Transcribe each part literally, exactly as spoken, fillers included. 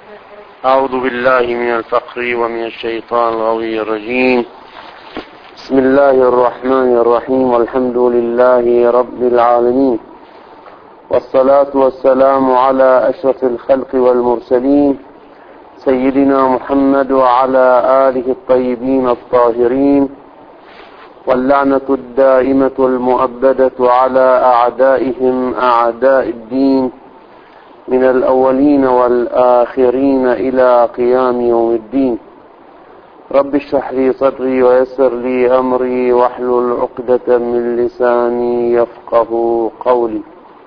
أعوذ بالله من الفقر ومن الشيطان الغوي الرجيم. بسم الله الرحمن الرحيم، والحمد لله رب العالمين، والصلاة والسلام على أشرف الخلق والمرسلين سيدنا محمد وعلى آله الطيبين الطاهرين، واللعنة الدائمة المؤبدة على أعدائهم أعداء الدين من الأولين والآخرين إلى قيام يوم الدين. رب اشرح لي صدري ويسر لي أمري واحلل عقدة من لساني يفقه قولي.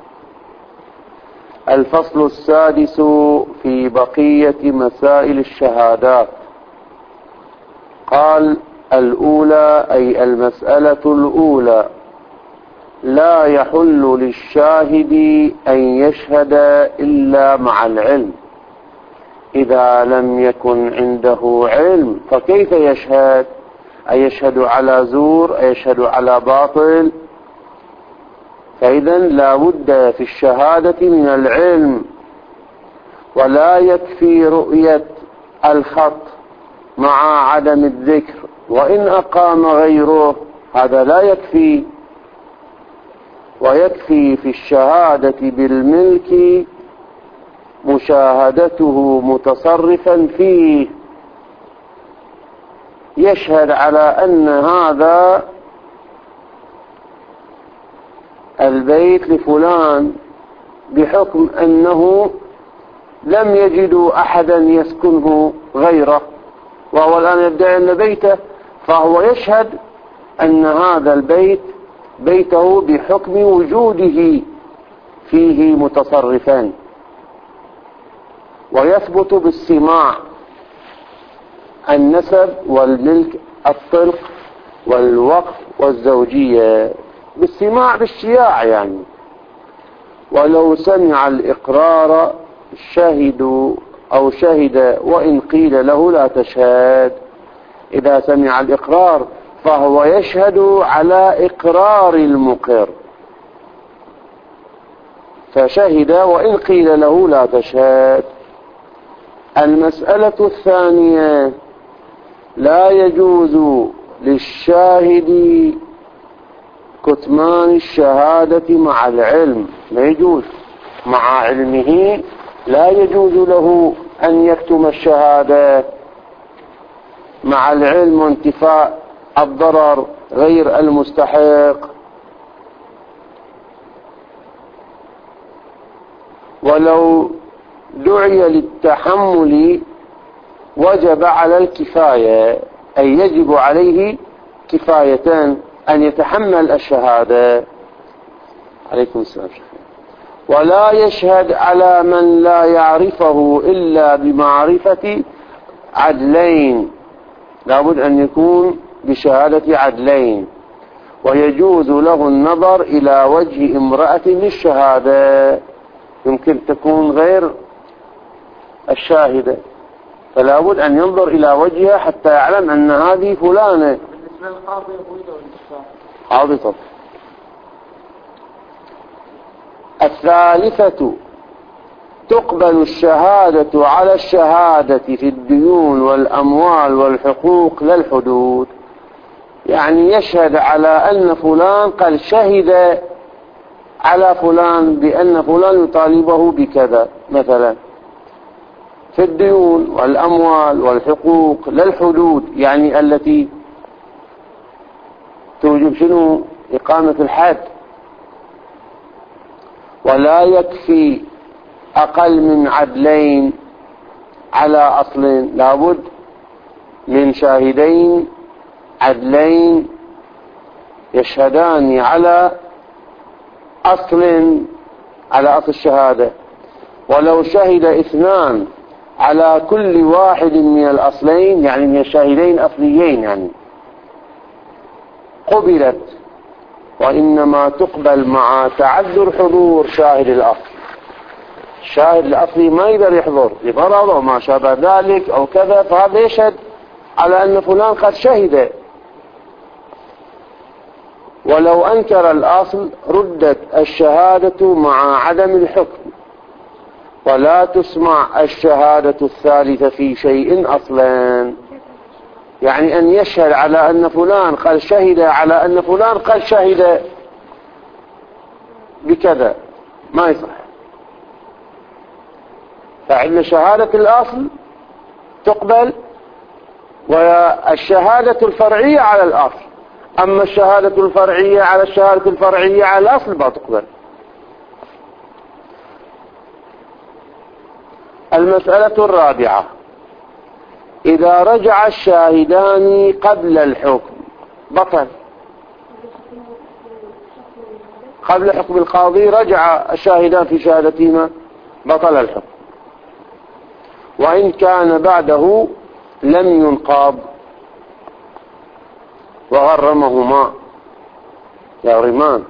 الفصل السادس في بقية مسائل الشهادات. قال: الأولى أي المسألة الأولى: لا يحل للشاهد أن يشهد إلا مع العلم. إذا لم يكن عنده علم فكيف يشهد؟ أيشهد على زور؟ أيشهد على باطل؟ فإذا لا بد في الشهادة من العلم، ولا يكفي رؤية الخط مع عدم الذكر، وإن أقام غيره هذا لا يكفي. ويكفي في الشهادة بالملك مشاهدته متصرفا فيه، يشهد على أن هذا البيت لفلان بحكم أنه لم يجدوا أحدا يسكنه غيره، وهو الآن يدعي أن بيته، فهو يشهد أن هذا البيت بيته بحكم وجوده فيه متصرفان. ويثبت بالسماع النسب والملك، الطلق والوقف والزوجية، بالسماع بالشياع يعني. ولو سمع الإقرار شهدوا أو شهد وإن قيل له لا تشهد. إذا سمع الإقرار فهو يشهد على إقرار المقر، فشهد وإن قيل له لا تشهد. المسألة الثانية: لا يجوز للشاهد كتمان الشهادة مع العلم. لا يجوز مع علمه، لا يجوز له أن يكتم الشهادة مع العلم وانتفاء الضرر غير المستحق. ولو دعي للتحمل وجب على الكفاية، أي يجب عليه كفايتان: أن يتحمل الشهادة. عليكم السلام. ولا يشهد على من لا يعرفه إلا بمعرفة عدلين، لابد أن يكون بشهادة عدلين. ويجوز له النظر إلى وجه امرأة للشهادة، يمكن تكون غير الشاهدة، فلا بد أن ينظر إلى وجهها حتى يعلم أن هذه فلانة. بالنسبة للقاضي قاضي طب. الثالثة: تقبل الشهادة على الشهادة في الديون والأموال والحقوق لا الحدود. يعني يشهد على أن فلان قد شهد على فلان بأن فلان يطالبه بكذا مثلا في الديون والأموال والحقوق لا الحدود، يعني التي توجب شنو؟ إقامة الحد. ولا يكفي أقل من عدلين على أصل، لابد من شاهدين عدلين يشهدان على أصل، على أصل الشهادة. ولو شهد اثنان على كل واحد من الأصلين، يعني من الشاهدين أصليين، يعني قبلت. وإنما تقبل مع تعذر حضور شاهد الأصل. الشاهد الأصلي ما يقدر يحضر لمرض أو ما شابه ذلك أو كذا، فهذا يشهد على أن فلان قد شهد. ولو أنكر الأصل ردت الشهادة مع عدم الحكم. فلا تسمع الشهادة الثالثة في شيء أصلا. يعني أن يشهد على أن فلان قال شهد على أن فلان قال شهد بكذا ما يصح. فعند شهادة الأصل تقبل، والشهادة الفرعية على الأصل. أما الشهادة الفرعية على الشهادة الفرعية على الأصل ما تقبل. المسألة الرابعة: إذا رجع الشاهدان قبل الحكم بطل. قبل حكم القاضي رجع الشاهدان في شهادتهما بطل الحكم، وإن كان بعده لم ينقض وغرمهما يغرمان.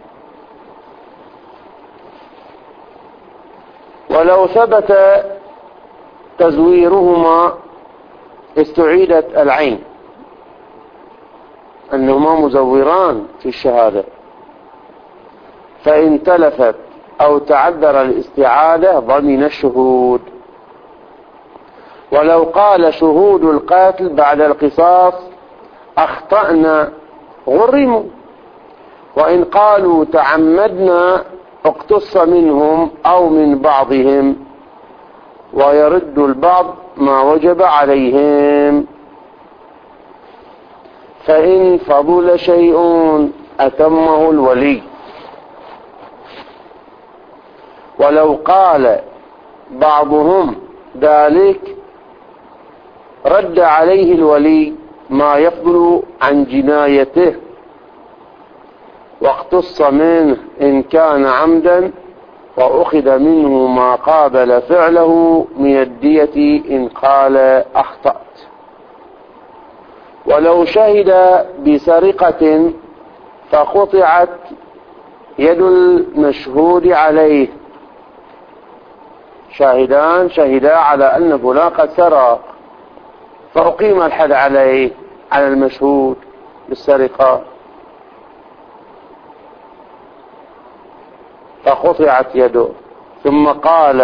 ولو ثبت تزويرهما استعيدت العين، أنهما مزوران في الشهادة، فإن تلفت أو تعذر الاستعادة ضمن الشهود. ولو قال شهود القاتل بعد القصاص أخطأنا غرموا، وإن قالوا تعمدنا اقتص منهم أو من بعضهم، ويرد البعض ما وجب عليهم. فإن فضل شيء أتمه الولي. ولو قال بعضهم ذلك رد عليه الولي ما يفضل عن جنايته، واقتص منه إن كان عمدا، وأخذ منه ما قابل فعله من الدية إن قال أخطأت. ولو شهد بسرقة فقطعت يد المشهود عليه، شاهدان شهدا على أن فلان قد سرق، فأقيم الحد عليه على المشهود بالسرقة، فقطعت يده، ثم قال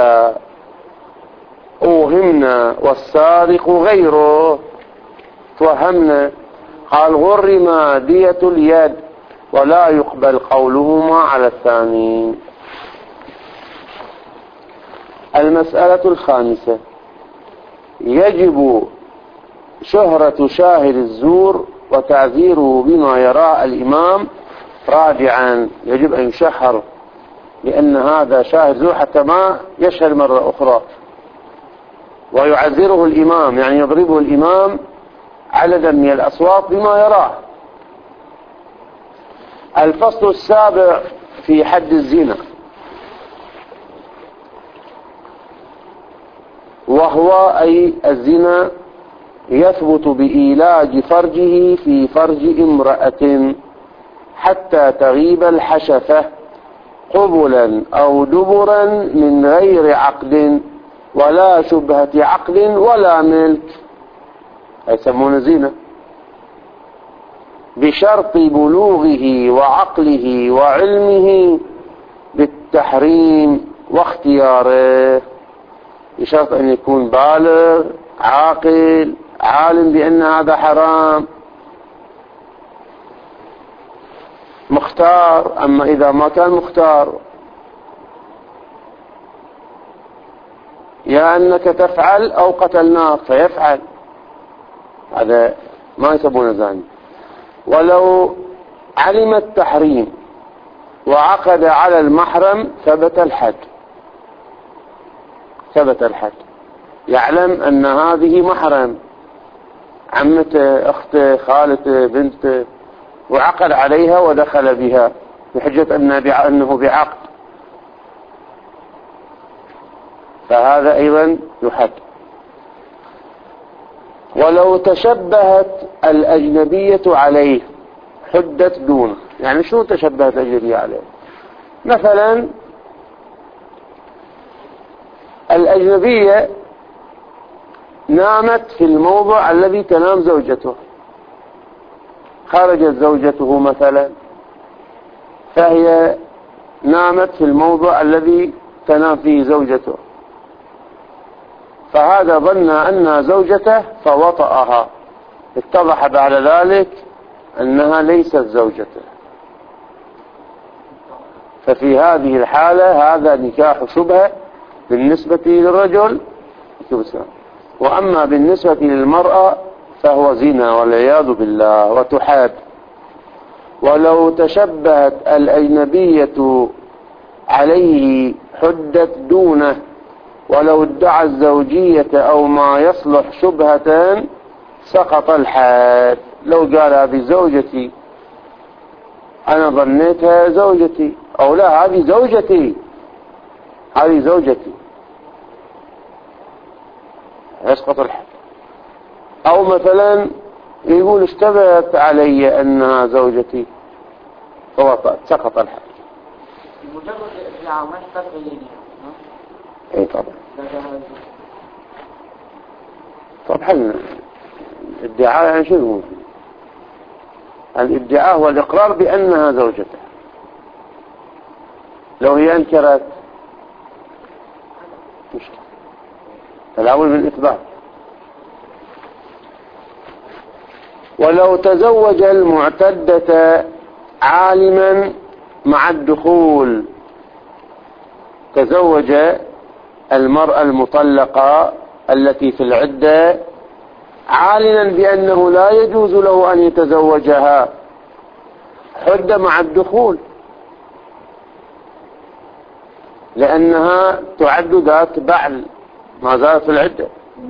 أوهمنا والسارق غيره، توهمنا، قال غرم دية اليد ولا يقبل قولهما على الثاني. المسألة الخامسة: يجب شهرة شاهد الزور وتعذيره بما يراه الإمام راجعا. يجب أن يشهر لأن هذا شاهد زور حتى ما يشهد مرة أخرى، ويعذره الإمام يعني يضربه الإمام عددا من الأصوات بما يراه. الفصل السابع في حد الزنا، وهو أي الزنا يثبت بإيلاج فرجه في فرج امرأة حتى تغيب الحشفة قبلا أو دبرا من غير عقد ولا شبهة عقد ولا ملك، يسمون زنا، بشرط بلوغه وعقله وعلمه بالتحريم واختياره. بشرط أن يكون بالغ عاقل عالم بأن هذا حرام مختار. أما إذا ما كان مختار، يا أنك تفعل أو قتلناك فيفعل، هذا ما يسمونه زاني. ولو علم التحريم وعقد على المحرم ثبت الحد، ثبت الحد، يعلم أن هذه محرم، عمته أخته خالته بنته، وعقد عليها ودخل بها بحجة أنه بعقد، فهذا أيضا يحد. ولو تشبهت الأجنبية عليه حدت دونه. يعني شو تشبهت الأجنبية عليه؟ مثلا الأجنبية نامت في الموضع الذي تنام زوجته، خرجت زوجته مثلا فهي نامت في الموضع الذي تنام فيه زوجته، فهذا ظن أنها زوجته فوطأها، اتضح بعد ذلك أنها ليست زوجته، ففي هذه الحالة هذا نكاح شبهة بالنسبة للرجل، وأما بالنسبة للمرأة فهو زنا والعياذ بالله وتحاد. ولو تشبهت الأجنبية عليه حدت دونه، ولو ادعى الزوجية أو ما يصلح شبهة سقط الحاد. لو قال هذه زوجتي، أنا ظنيتها زوجتي، أو لا هذه زوجتي، هذه زوجتي، يسقط الحد. أو مثلا يقول اشتبهت علي أنها زوجتي فوطأت، سقط الحد. مجرد الإدعاء ما يحتاج إليه. إيه طبعا. طبعا الادعاء يعني شنو؟ الادعاء هو الإقرار بأنها زوجته. لو هي أنكرت مشكلة، فالأول من الإثبات. ولو تزوج المعتدة عالما مع الدخول، تزوج المرأة المطلقة التي في العدة عالما بأنه لا يجوز له أن يتزوجها، حد مع الدخول لأنها تعد ذات بعل ما زالت في العدة.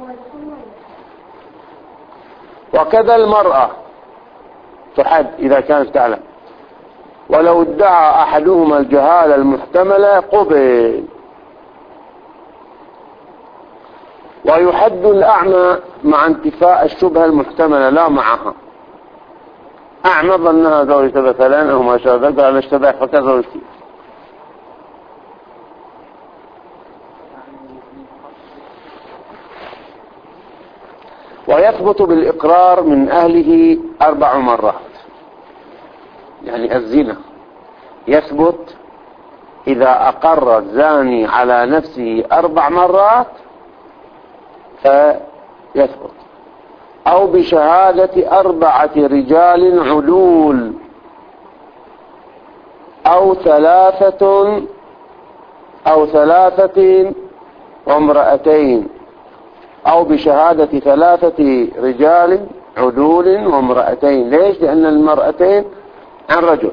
وكذا المرأة تحد إذا كانت تعلم. ولو ادعى أحدهما الجهالة المحتملة قبل. ويحد الأعمى مع انتفاء الشبهة المحتملة لا معها. أعمى ظنها زوجته مثلا أو ما شابه ذلك، قال اشتبه فكذا زوجتي. ويثبت بالإقرار من أهله أربع مرات، يعني الزنا يثبت إذا أقر الزاني على نفسه أربع مرات فيثبت، أو بشهادة أربعة رجال عدول، أو ثلاثة أو ثلاثة وامرأتين، أو بشهادة ثلاثة رجال عدول وامرأتين. ليش؟ لأن المرأتين عن رجل.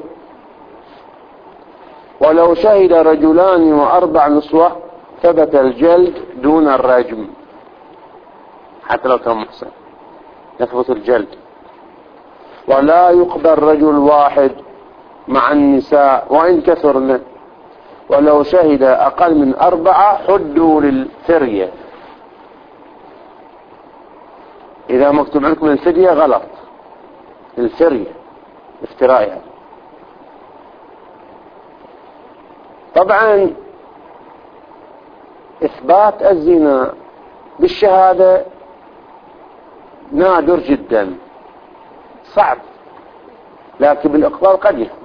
ولو شهد رجلان وأربع نسوة ثبت الجلد دون الرجم، حتى لو كان محسن يثبت الجلد. ولا يقبل رجل واحد مع النساء وإن كثرن، ولو شهد أقل من أربعة حدوا للفرية. إذا مكتوب عندكم الفرية غلط، الفرية افترائها. طبعا إثبات الزنا بالشهادة نادر جدا، صعب، لكن بالإقرار قد يثبت،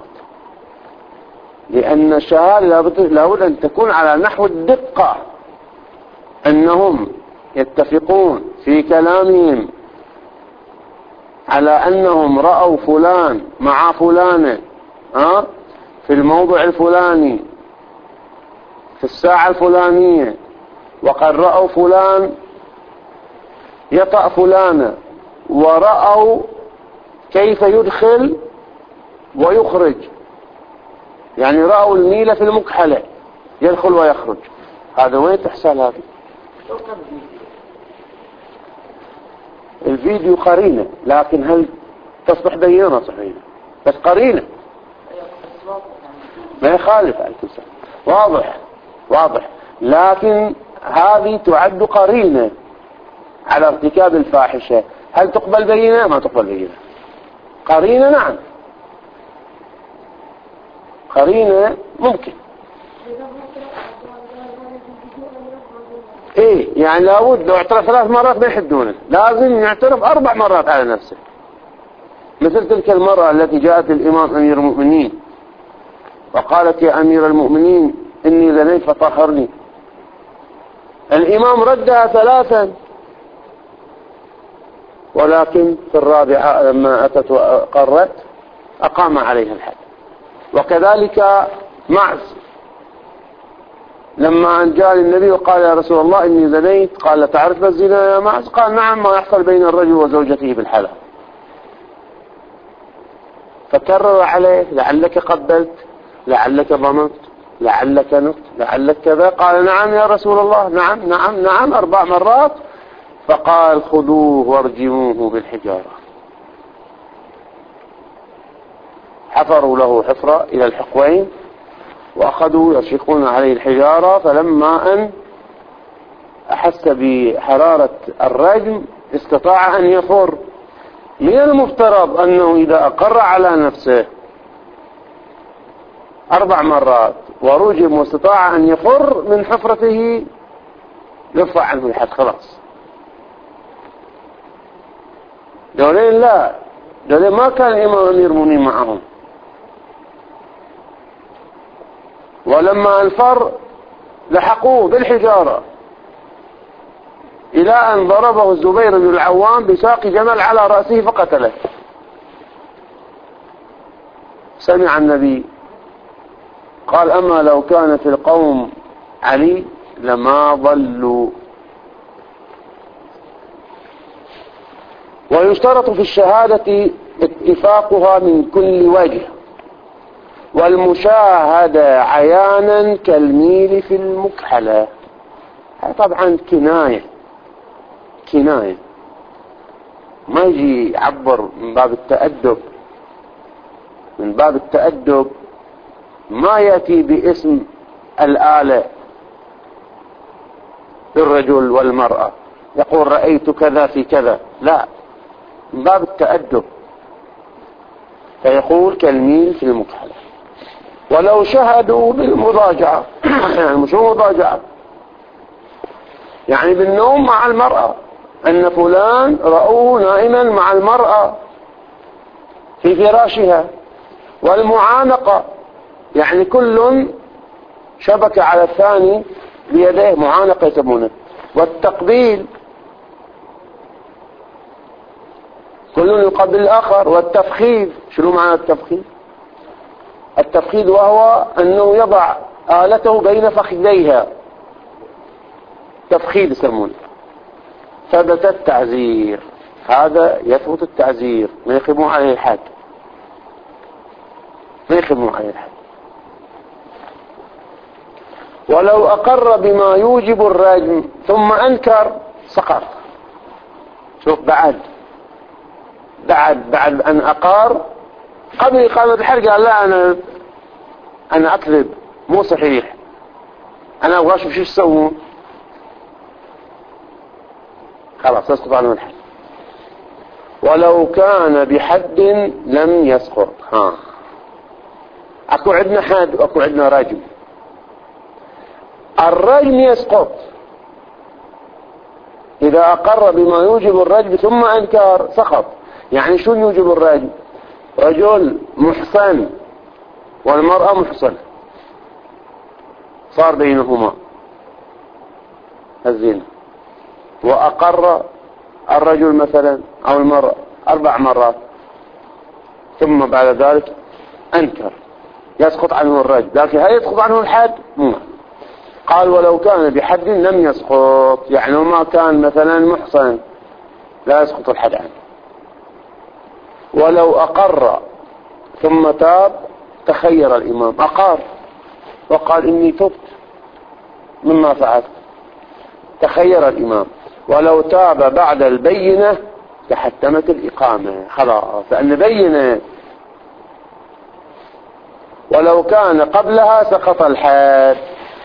لأن الشهادة لابد أن تكون على نحو الدقة، أنهم يتفقون في كلامهم على أنهم رأوا فلان مع فلانة ها في الموضع الفلاني في الساعة الفلانية، وقد رأوا فلان يطأ فلانة، ورأوا كيف يدخل ويخرج، يعني رأوا النيلة في المكحلة يدخل ويخرج. هذا وين تحصل؟ هذا الفيديو قرينة، لكن هل تصبح بينة صحيحة؟ بس قرينة ما يخالف عليكم السلام، واضح واضح، لكن هذه تعد قرينة على ارتكاب الفاحشة. هل تقبل بينة؟ ما تقبل بينة. قرينة نعم، قرينة ممكن. ايه يعني لابد لو اعترف ثلاث مرات ما يحدونه، لازم يعترف اربع مرات على نفسه. مثل تلك المرأة التي جاءت الامام امير المؤمنين وقالت يا امير المؤمنين اني زنيت فطهرني، الإمام ردها ثلاثا، ولكن في الرابعة لما أتت وقرت أقام عليها الحد. وكذلك معز لما أن جاء للنبي وقال يا رسول الله إني زنيت، قال تعرف الزنا يا معز؟ قال نعم، ما يحصل بين الرجل وزوجته بالحلال. فكرر عليه لعلك قبلت، لعلك ضمنت، لعلك نقت، لعلك كذا. قال نعم يا رسول الله، نعم نعم نعم أربع مرات. فقال خذوه وارجموه بالحجارة. حفروا له حفرة إلى الحقوين وأخذوا يشقون عليه الحجارة، فلما أن أحس بحرارة الرجم استطاع أن يفر. من المفترض أنه إذا أقر على نفسه أربع مرات ورجم واستطاع أن يفر من حفرته يرفع عنه الحد خلاص. دولين لا، دولين ما كان الإمام أمير المؤمنين معهم. ولما الفر لحقوه بالحجارة إلى أن ضربه الزبير بن العوام بساق جمل على رأسه فقتله. سمع النبي قال أما لو كان في القوم علي لما ضلوا. ويشترط في الشهادة اتفاقها من كل وجه، والمشاهدة عيانا كالميل في المكحلة. هذا طبعا كناية كناية ما يجي يعبر من باب التأدب. من باب التأدب ما يأتي باسم الآلة الرجل والمرأة يقول رأيت كذا في كذا، لا، من باب التأدب فيقول كالميل في المكحلة. ولو شهدوا بالمضاجعة يعني مش مضاجعة، يعني بالنوم مع المرأة، أن فلان رأوه نائما مع المرأة في فراشها. والمعانقة يعني كل شبك على الثاني بيديه، معانقة يسمونه. والتقبيل كل يقبل الآخر. والتفخيذ، شنو معنى التفخيذ؟ التفخيذ وهو أنه يضع آلته بين فخذيها، تفخيذ يسمونه. ثبت التعزير، هذا يثبت التعزير، ما يقيمون عليه الحد، ما يقيمون عليه الحد. ولو أقر بما يوجب الرجم ثم أنكر سقط. شوف بعد بعد بعد أن أقر قبل إقامة الحد قال لا أنا أنا أكذب مو صحيح، أنا أبغى أشوف شو يسوون، خلاص يسقط عنه الحد. ولو كان بحد لم يسقط. ها أكو عندنا حد وأكو عندنا رجم. الرجم يسقط إذا أقر بما يوجب الرجم ثم أنكر سقط. يعني شو يوجب الرجم؟ رجل محصن والمرأة محصنة، صار بينهما الزنا، وأقر الرجل مثلا أو المرأة أربع مرات ثم بعد ذلك أنكر، يسقط عنه الرجم. لكن هل يسقط عنه الحد؟ مو. قال ولو كان بحد لم يسقط، يعني ما كان مثلا محصن لا يسقط الحد عنه. ولو أقر ثم تاب تخير الإمام، أقر وقال إني تبت مما فعلت، تخير الإمام. ولو تاب بعد البينة تحتمت الإقامة، خلاص لأن بينة. ولو كان قبلها سقط الحد.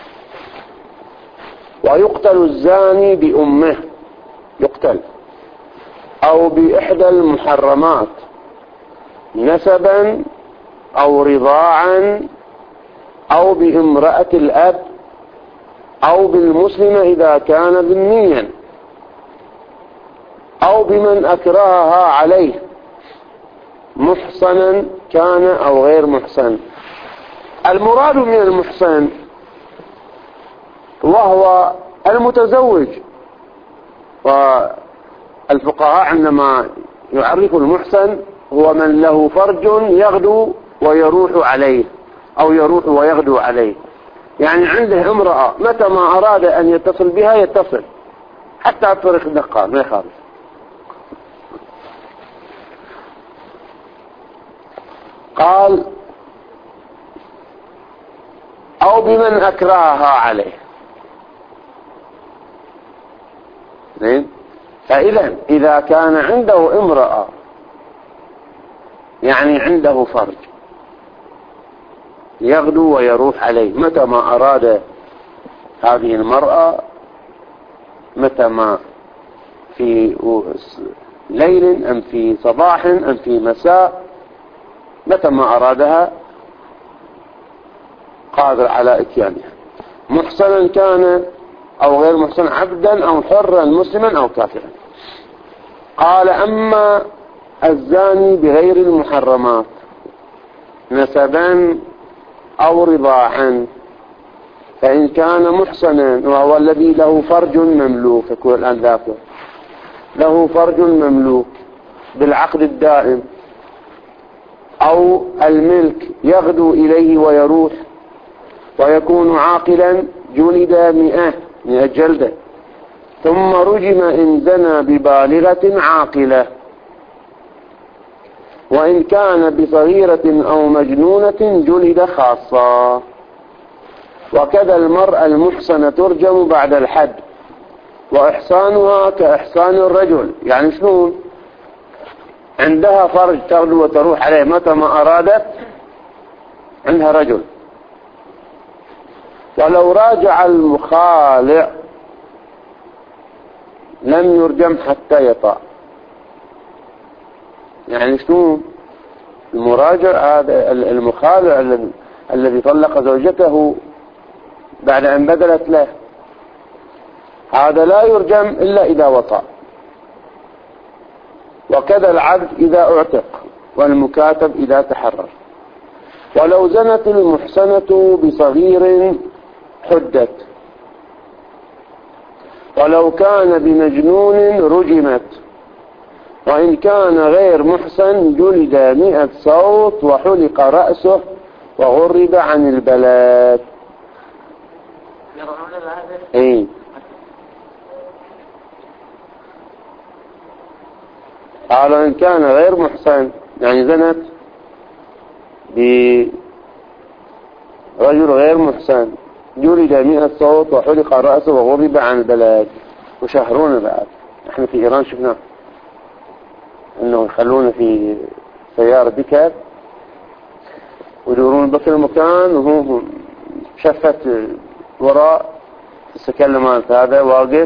ويقتل الزاني بأمه، يقتل أو بإحدى المحرمات نسبا أو رضاعا أو بامرأة الأب أو بالمسلم إذا كان ذميا أو بمن أكرهها عليه محصنا كان أو غير محصن. المراد من المحصن وهو المتزوج. والفقهاء عندما يعرف المحسن هو من له فرج يغدو ويروح عليه أو يروح ويغدو عليه، يعني عنده امرأة متى ما أراد أن يتصل بها يتصل حتى على طريق الدقار ما يخالف. قال أو بمن أكرهها عليه. فإذا إذا كان عنده امرأة يعني عنده فرج يغدو ويروح عليه متى ما أراد هذه المرأة، متى ما في ليل أم في صباح أم في مساء، متى ما أرادها قادر على إتيانها، محسنا كان أو غير محسن، عبدا أو حرا مسلما أو كافرا. قال أما الزاني بغير المحرمات نسبا أو رضاعا فإن كان محسنا وهو الذي له فرج مملوك، يقول الآن ذاكر له فرج مملوك بالعقد الدائم أو الملك يغدو إليه ويروح ويكون عاقلا جلد مئة مئة جلدة ثم رجم إن زنى ببالغة عاقلة، وإن كان بصغيرة أو مجنونة جلد خاصة. وكذا المرأة المحسنة ترجم بعد الحد وإحصانها كإحصان الرجل. يعني شنو؟ عندها فرج تغدو وتروح عليه متى ما أرادت، عندها رجل، ولو راجع المخالع لم يرجم حتى يطأ. يعني شنو المراجع؟ هذا المخالع الذي طلق زوجته بعد أن بدلت له، هذا لا يرجم إلا إذا وطأ. وكذا العبد إذا اعتق والمكاتب إذا تحرر. ولو زنت المحسنة بصغير حدت، ولو كان بمجنون رجمت، وإن كان غير محسن جلد مئة صوت وحلق رأسه وغرب عن البلاد. ايه قالوا إن كان غير محسن يعني زنت برجل غير محسن جلد مئة صوت وحلق رأسه وغرب عن البلاد. وشهرونا بعد، احنا في إيران شفنا انه يخلونا في سيارة بيكاب ويدورون بكل مكان وهو شفت وراء السكن مالت هذا واقف،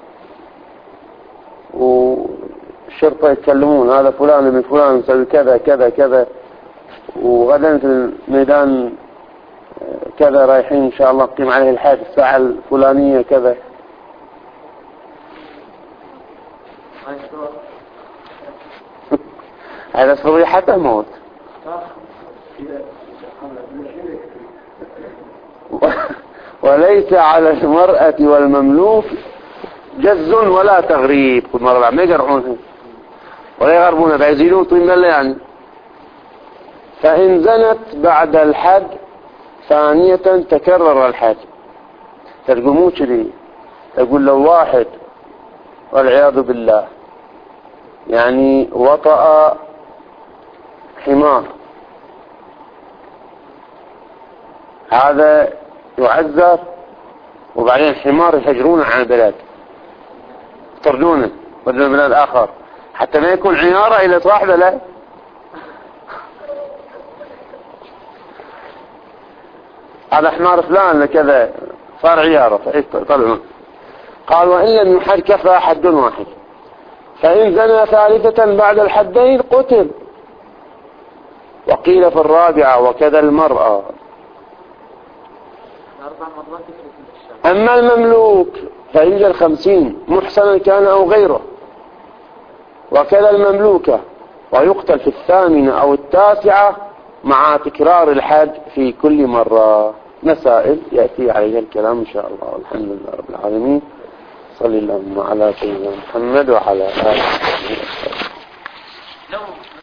والشرطة يتكلمون هذا فلان من فلان يسوي كذا كذا كذا، وغدا في الميدان كذا رايحين إن شاء الله نقيم عليه الحد الساعة الفلانية كذا. هذا صبي حتى موت. وليس على المرأة والمملوك جز ولا تغريب. كل مرة ما يقرعونها ولا يغربونها بيزيلون طين الله يعني. فإن زنت بعد الحد ثانية تكرر الحد. ترجموه كذي، تقول لو واحد والعياذ بالله يعني وطأ حمار، هذا يعذر، وبعدين الحمار يهجرونه عن البلاد يطردونه بدل البلاد آخر حتى ما يكون عيارة إلى صاحبه. لا هذا حمار فلان كذا صار عيارة طلعون. قال وإن لم يحد كفى حد واحد، فإن زنى ثالثة بعد الحدين قتل. وقيل في الرابعة وكذا المرأة. أما المملوك فينجى الخمسين محسنا كان أو غيره، وكذا المملوكة، ويقتل في الثامنة أو التاسعة مع تكرار الحد في كل مرة. مسائل يأتي عليها الكلام إن شاء الله. والحمد لله رب العالمين. صلى اللهم على سيدنا محمد وعلى آله وصحبه وسلم.